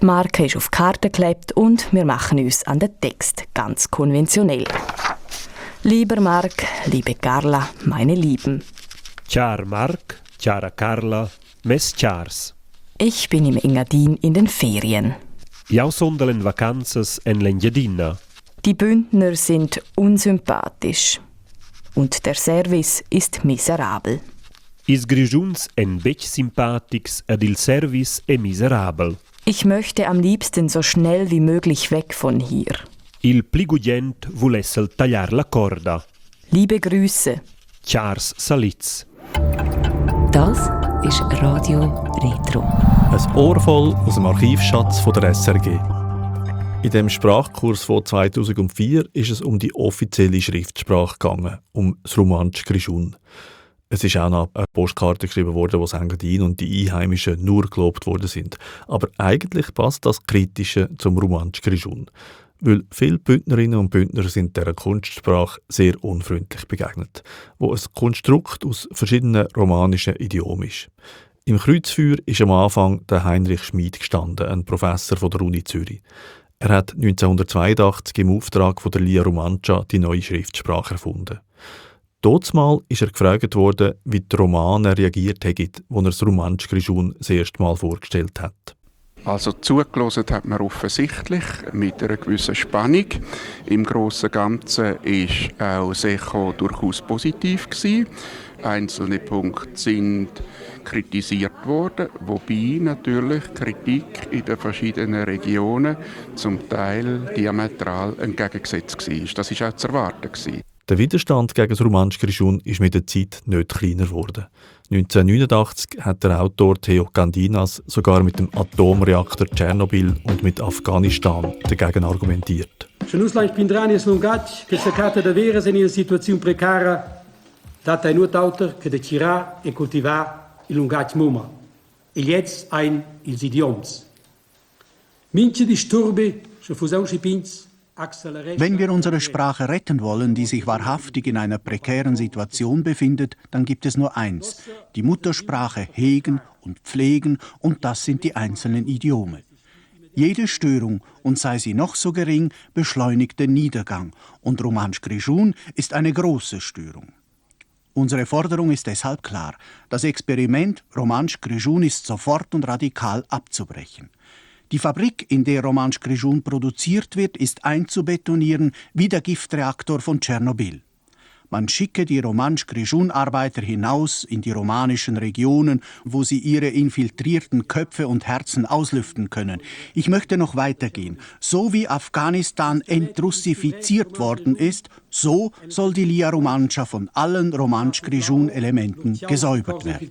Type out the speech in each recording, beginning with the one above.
Marke ist auf die Karte geklebt und wir machen uns an den Text ganz konventionell. Lieber Marc, liebe Carla, meine Lieben. Ciao Marc, ciao Carla, mes chars. Ich bin im Engadin in den Ferien. Jau son dellen Vacanzas en l'Engadina. Die Bündner sind unsympathisch. Und der Service ist miserabel. Is Grigiuns en bec sympathics ed il service è miserabel. Ich möchte am liebsten so schnell wie möglich weg von hier. Il pligugent vulessel tagliar la corda. Liebe Grüße. Chars Salitz. Das ist Radio Retro. Ein Ohr voll aus dem Archivschatz von der SRG. In dem Sprachkurs von 2004 ist es um die offizielle Schriftsprache gegangen, um das Romansch Grischun. Es ist auch noch eine Postkarte geschrieben worden, wo das Engadin und die Einheimischen nur gelobt worden sind. Aber eigentlich passt das Kritische zum Romansch Grischun. Weil viele Bündnerinnen und Bündner sind dieser Kunstsprache sehr unfreundlich begegnet, wo ein Konstrukt aus verschiedenen romanischen Idiomen ist. Im Kreuzfeuer ist am Anfang der Heinrich Schmid gestanden, ein Professor von der Uni Zürich. Er hat 1982 im Auftrag von der Lia Romancia die neue Schriftsprache erfunden. Dortmal ist er gefragt worden, wie die Romanen reagiert haben, als er das Romansch Grischun das erste Mal vorgestellt hat. Also zugelassen hat man offensichtlich mit einer gewissen Spannung. Im Grossen und Ganzen war auch das Echo durchaus positiv gewesen. Einzelne Punkte sind kritisiert worden, wobei natürlich Kritik in den verschiedenen Regionen zum Teil diametral entgegengesetzt war. Das war auch zu erwarten. Der Widerstand gegen das Romansch Grischun ist mit der Zeit nicht kleiner geworden. 1989 hat der Autor Theo Gandinas sogar mit dem Atomreaktor Tschernobyl und mit Afghanistan dagegen argumentiert. Și nu s-a spindrani slungați că se cată de veres în o situație precară, data nur autor că de cira e cultiva il lungați muma. Il jetzt ein ils idioms. Minche disturbe, se fusau și pins. Wenn wir unsere Sprache retten wollen, die sich wahrhaftig in einer prekären Situation befindet, dann gibt es nur eins: die Muttersprache hegen und pflegen, und das sind die einzelnen Idiome. Jede Störung, und sei sie noch so gering, beschleunigt den Niedergang, und Romansch Grischun ist eine große Störung. Unsere Forderung ist deshalb klar: Das Experiment Romansch Grischun ist sofort und radikal abzubrechen. Die Fabrik, in der Romansch Grischun produziert wird, ist einzubetonieren wie der Giftreaktor von Tschernobyl. Man schicke die Romansch Grischun-Arbeiter hinaus in die romanischen Regionen, wo sie ihre infiltrierten Köpfe und Herzen auslüften können. Ich möchte noch weitergehen. So wie Afghanistan entrussifiziert worden ist, so soll die Lia Romancia von allen Romansch Grischun-Elementen gesäubert werden.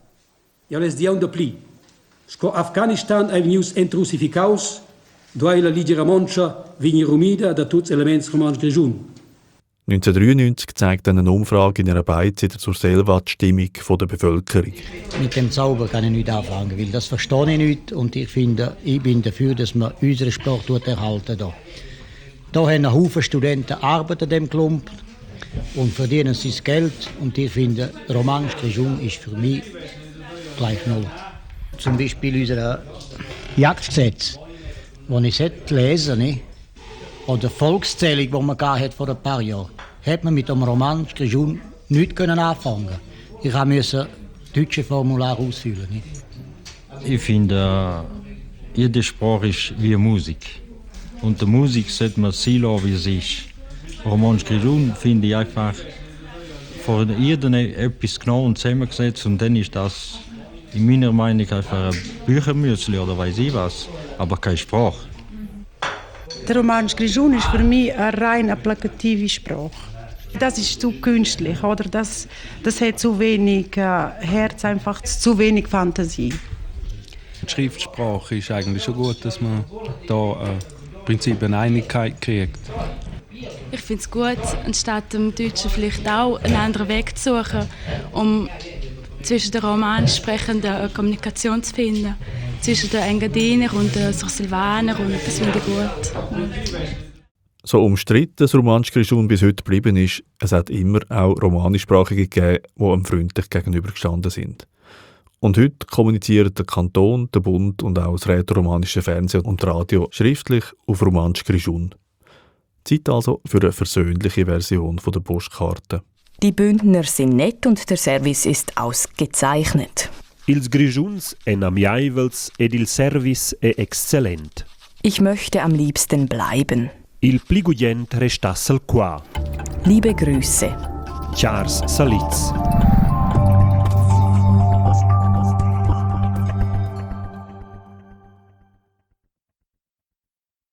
Sco Afghanistan vegnius entrusificaus, doai la Ligia Romancia vigni rumida da tuts elements Romansch Grischun. 1993 zeigt eine Umfrage in einer Beiz zur Selva die Stimmung der Bevölkerung. Mit dem Zauber kann ich nicht anfangen, weil das verstehe ich nicht und ich bin dafür, dass man unsere Sprache erhalten. Da haben ein Haufen Studenten Arbeit an dem Klump und verdienen sie das Geld und ich finde, Romansch Grischun ist für mich gleich null. Zum Beispiel unser Jagdgesetz, das ich lesen sollte, oder die Volkszählung, die man hat vor ein paar Jahren, hat man mit dem Romansch Grischun nichts anfangen. Ich musste deutsche Formular ausfüllen. Nicht? Ich finde, jede Sprache ist wie Musik. Und die Musik sollte man sein lassen, wie es ist. Romansch Grischun finde ich einfach von jedem etwas genau und zusammengesetzt und dann ist das in meiner Meinung einfach ein Büchermüsli oder weiss ich was, aber keine Sprache. Der Romansch Grischun ist für mich eine rein plakative Sprache. Das ist zu künstlich, oder? Das hat zu wenig Herz, einfach zu wenig Fantasie. Die Schriftsprache ist eigentlich schon gut, dass man da im Prinzip eine Einigkeit kriegt. Ich finde es gut, anstatt dem Deutschen vielleicht auch einen anderen Weg zu suchen, um zwischen den romanisch Sprechenden eine Kommunikation zu finden. Zwischen den Engadiner und den Silvaner, und das finde ich gut. So umstritten das Romansch Grischun bis heute geblieben ist, es hat immer auch Romanischsprachige gegeben, die ihm freundlich gegenübergestanden sind. Und heute kommunizieren der Kanton, der Bund und auch das rätoromanische Fernsehen und Radio schriftlich auf Romansch Grischun. Zeit also für eine versöhnliche Version der Postkarte. Die Bündner sind nett und der Service ist ausgezeichnet. Ils Grischuns en amiaivels ed il service è excellent. Ich möchte am liebsten bleiben. Il pligugent restassel qua. Liebe Grüße. Chars Salitz.